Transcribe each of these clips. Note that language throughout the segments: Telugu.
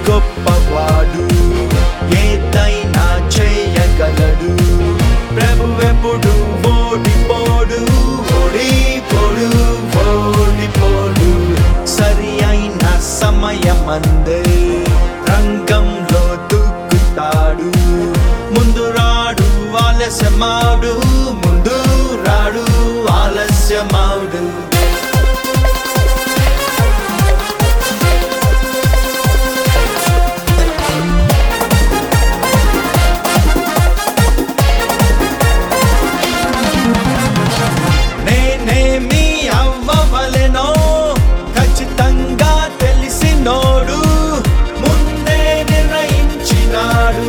గొప్పవాడు, ఏదైనా చేయగలడు. ప్రభువెప్పుడు ఓడిపోడు, ఓడిపోడు, ఓడిపోడు. సరి అయిన సమయమందే రంగంలో దుక్కుతాడు. ముందు రాడు ఆలస్యమాడు, ముందు రాడు ఆలస్యమాడు. నేనేమి అవ్వవలెనో ఖచ్చితంగా తెలిసినోడు, ముందే నిర్ణయించినాడు.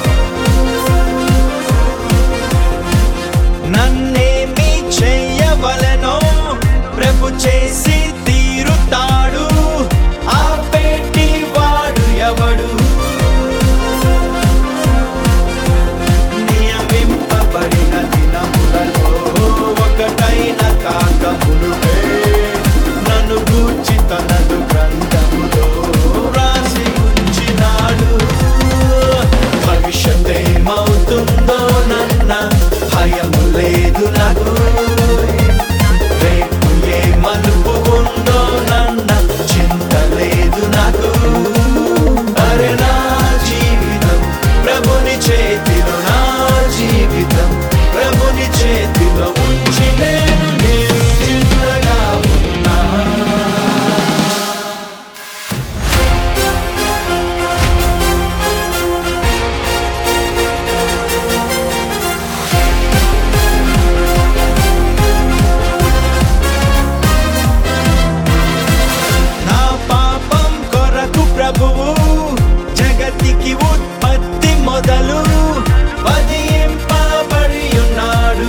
నన్నేమి చేయవలెనో ప్రభు చేసి తీరుతాడు. ఆపేటి వాడు ఎవడు? నియమింపబడిన దినములలో ఒకటైన కాక మునుపే నన్ను గూర్చి తనదు గ్రంథములో రాసి ఉంచినాడు. భవిష్యత్తేమవుతుందో నన్న భయము లేదు నాకు, రేపు ఏ మలుపు ఉందో నన్న చింత లేదు నాకు. అరే నా జీవితం ప్రభుని చేతిలో, నా జీవితం ప్రభుని చేతిలో ఉంచి నేను నిశ్చింతగా ఉన్నా. నా పాపం కొరకు ప్రభువు జగతికి ఉత్పత్తి మొదలు వధింపబడి ఉన్నాడు.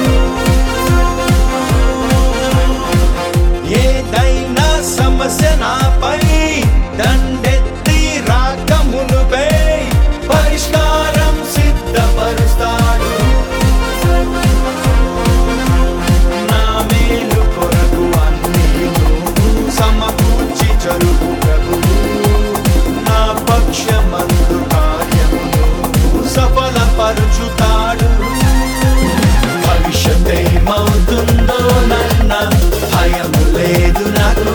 ఏదైనా సమస్య నాపై దండెత్తి రాకమునుపై పరిష్కారం సిద్ధపరుస్తాడు. నా మేలు కొరకు అన్నీను సమకూర్చి జరుగు ప్రభువు, నా పక్షమందు కార్యమును సఫలపరుచుతాడు. భవిష్యత్తేమవుతుందో నన్న భయము లేదు నాకు,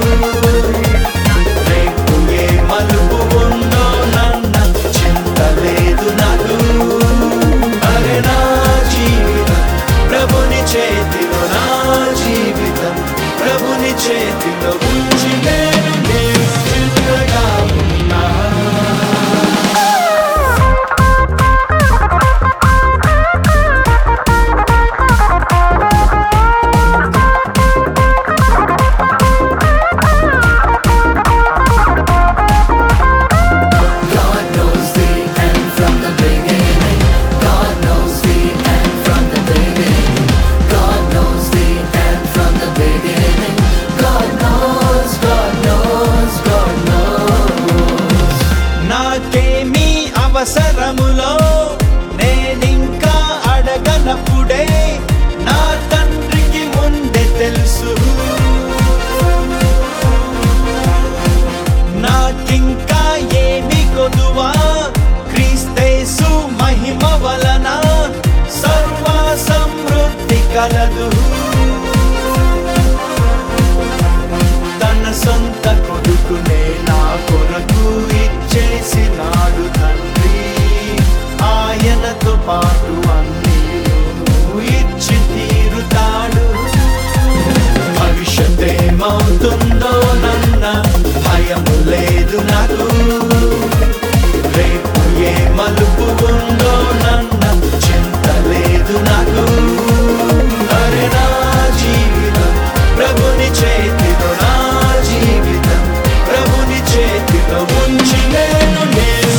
రేపు ఏ మలుపు ఉందో నన్న చింత లేదు నాకు. అరే నా జీవితం ప్రభుని చేతిలో, నా జీవితం ప్రభుని చేతిలో ఉంచి నేను నిశ్చింతగా ఉన్నా. God knows the end from the beginning. God knows the end from the beginning. God knows the end from the beginning. God knows, God knows, God knows. నాకేమీ అవసరములో నేనింకా అడగనప్పుడే నా తండ్రికి ముందే తెలుసు. నాకింకా ఏమి కొదువా క్రీస్తేసు మహిమ వలన సర్వ సమృద్ధి కలదు. తన సొంత కొడుకునే నా కొరకు ఇచ్చేసినాడు తండ్రి. ఆయనతో పాటు అన్నీ ఇచ్చి తీరుతాడు. భవిష్యత్తేమవుతుందో నన్న భయము లేదు నాకు, రేపు ఏ మలుపు ఉందో నన్న చింత లేదు నాకు. అరే నా జీవితం ప్రభుని చేతిలో, నా జీవితం ప్రభుని చేతిలో ఉంచి నేను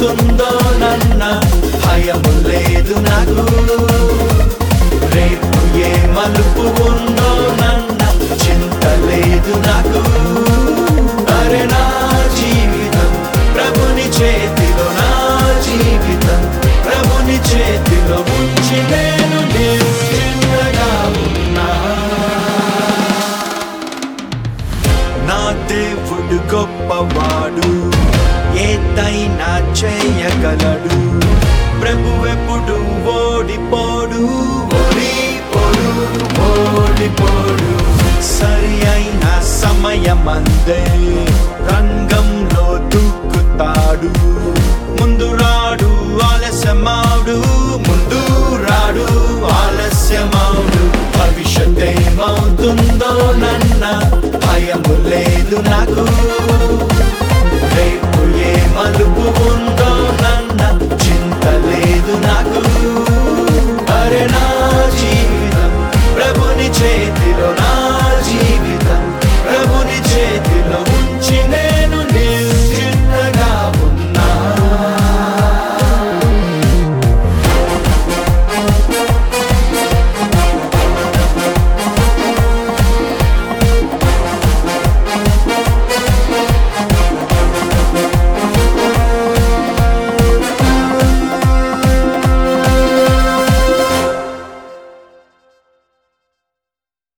ఏమవుతుందో నన్న భయము లేదు నాకు రేపు ఏ మలుపు ఉందో నన్న చింత లేదు నాకు అరే నా జీవితం ప్రభుని చేతిలో నా జీవితం ప్రభుని చేతిలో ఉంచి నేను నిశ్చింతగా ఉన్నా నా దేవుడు గొప్పవాడు ఏదైనా చేయగలడు ప్రభువెప్పుడు ఓడిపోడు ఓడిపోడు సరి అయిన సమయమందే రంగంలో దూకుతాడు ముందు రాడు ఆలస్యమాడు భవిష్యత్ ఏమవుతుందో నన్న భయము లేదు నాకు